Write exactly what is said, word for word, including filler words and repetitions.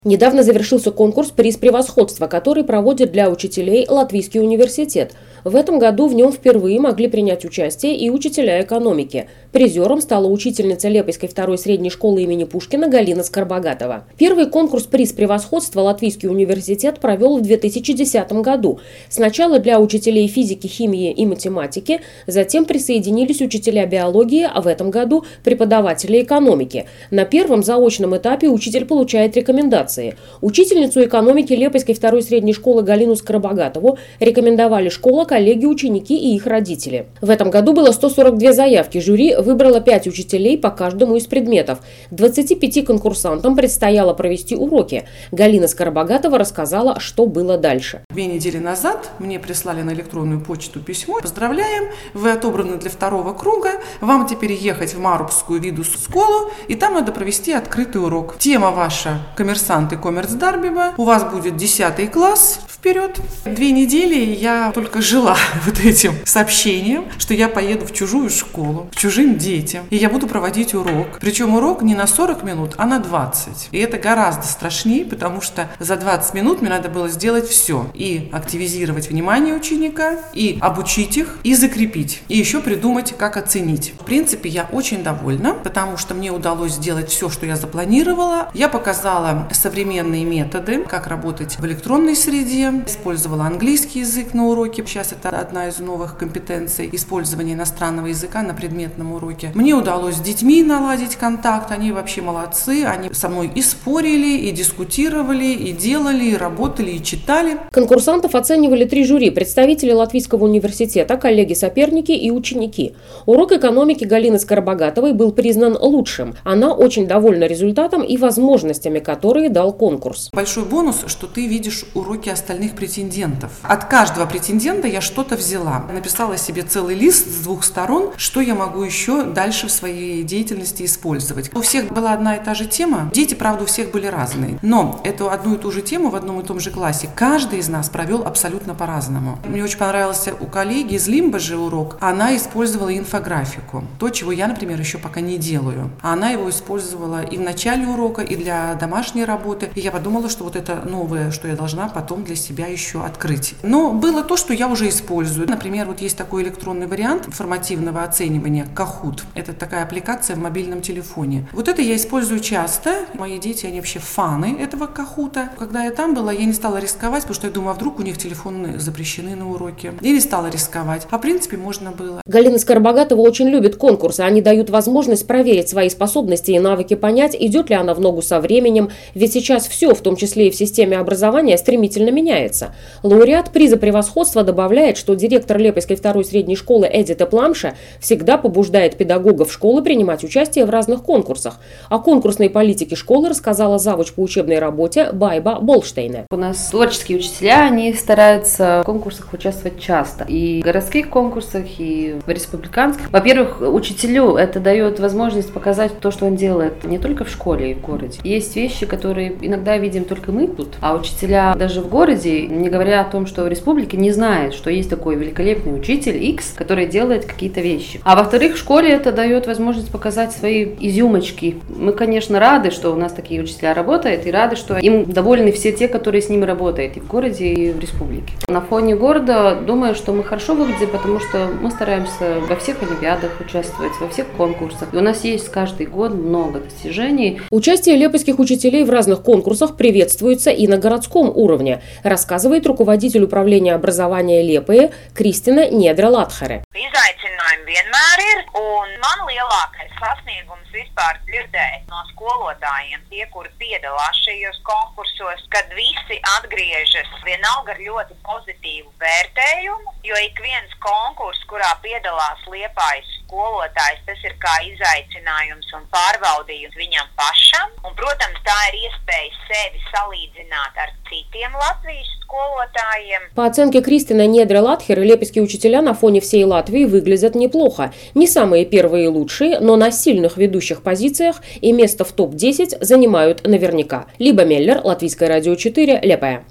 Недавно завершился конкурс «Приз превосходства», который проводит для учителей Латвийский университет. В этом году в нем впервые могли принять участие и учителя экономики. Призером стала учительница Лепойской второй средней школы имени Пушкина Галина Скоробогатова. Первый конкурс «Приз превосходства» Латвийский университет провел в две тысячи десятом году. Сначала для учителей физики, химии и математики, затем присоединились учителя биологии, а в этом году преподаватели экономики. На первом заочном этапе учитель получает рекомендации. Учительницу экономики Лепойской второй средней школы Галину Скоробогатову рекомендовали школа, коллеги, ученики и их родители. В этом году было сто сорок две заявки. Жюри выбрало пять учителей по каждому из предметов. двадцати пяти конкурсантам предстояло провести уроки. Галина Скоробогатова рассказала, что было дальше. Две недели назад мне прислали на электронную почту письмо. Поздравляем, вы отобраны для второго круга. Вам теперь ехать в Марупскую виду школу, и там надо провести открытый урок. Тема ваша – коммерсант и коммерцдарбиба. У вас будет десятый класс. Вперед! Две недели я только жила вот этим сообщением, что я поеду в чужую школу, к чужим детям, и я буду проводить урок. Причем урок не на сорок минут, а на двадцать. И это гораздо страшнее, потому что за двадцать минут мне надо было сделать все. И активизировать внимание ученика, и обучить их, и закрепить. И еще придумать, как оценить. В принципе, я очень довольна, потому что мне удалось сделать все, что я запланировала. Я показала современные методы, как работать в электронной среде, использовала английский язык на уроке. Сейчас это одна из новых компетенций – использование иностранного языка на предметном уроке. Мне удалось с детьми наладить контакт, они вообще молодцы, они со мной и спорили, и дискутировали, и делали, и работали, и читали. Конкурсантов оценивали три жюри – представители Латвийского университета, коллеги-соперники и ученики. Урок экономики Галины Скоробогатовой был признан лучшим. Она очень довольна результатом и возможностями, которые дал конкурс. Большой бонус, что ты видишь уроки остальных претендентов. От каждого претендента я что-то взяла. Написала себе целый лист с двух сторон, что я могу еще дальше в своей деятельности использовать. У всех была одна и та же тема. Дети, правда, у всех были разные. Но эту одну и ту же тему в одном и том же классе каждый из нас провел абсолютно по-разному. Мне очень понравился у коллеги из Лимбажи урок. Она использовала инфографику. То, чего я, например, еще пока не делаю. Она его использовала и в начале урока, и для домашней работы. И я подумала, что вот это новое, что я должна потом для себя еще открыть. Но было то, что я уже использую. Например, вот есть такой электронный вариант формативного оценивания Kahoot. Это такая аппликация в мобильном телефоне. Вот это я использую часто. Мои дети, они вообще фаны этого Kahoot. Когда я там была, я не стала рисковать, потому что я думаю, а вдруг у них телефоны запрещены на уроке. Я не стала рисковать. А в принципе можно было. Галина Скоробогатова очень любит конкурсы. Они дают возможность проверить свои способности и навыки, понять, идет ли она в ногу со временем. Ведь сейчас все, в том числе и в системе образования, стремительно меняется. Лауреат приза превосходства добавляет, что директор Лепойской второй средней школы Эдита Пламша всегда побуждает педагогов школы принимать участие в разных конкурсах. О конкурсной политике школы рассказала завуч по учебной работе Байба Болштейне. У нас творческие учителя, они стараются в конкурсах участвовать часто. И в городских конкурсах, и в республиканских. Во-первых, учителю это дает возможность показать то, что он делает не только в школе и в городе. Есть вещи, которые иногда видим только мы тут, а учителя даже в городе, не говоря о том, что в республике, не знает, что есть такой великолепный учитель X, который делает какие-то вещи. А во-вторых, в школе это дает возможность показать свои изюмочки. Мы, конечно, рады, что у нас такие учителя работают, и рады, что им довольны все те, которые с ними работают и в городе, и в республике. На фоне города думаю, что мы хорошо выглядим, потому что мы стараемся во всех олимпиадах участвовать, во всех конкурсах. И у нас есть каждый год много достижений. Участие лепойских учителей в разных конкурсах приветствуется и на городском уровне, рассказывает руководитель управления образования Liepāja Kristina Niedra-Lathere. Izaicinājumi vienmēr ir, un man lielākais sasniegums vispār dzirdēt no skolotājiem, tie, kuri piedalās šajos konkursos, kad visi atgriežas vienalga ar ļoti pozitīvu vērtējumu, jo ik viens konkurs, kurā piedalās Liepājas skolotājs, tas ir kā izaicinājums un pārbaudījums viņam pašam, un, protams, tā ir iespēja sevi salīdzināt ar citiem Latvijas skolotājiem. По оценке Кристины Недра-Латхеры, лепойские учителя на фоне всей Латвии выглядят неплохо. Не самые первые и лучшие, но на сильных ведущих позициях и место в топ десять занимают наверняка. Либа Меллер, Латвийское радио четыре, Liepāja.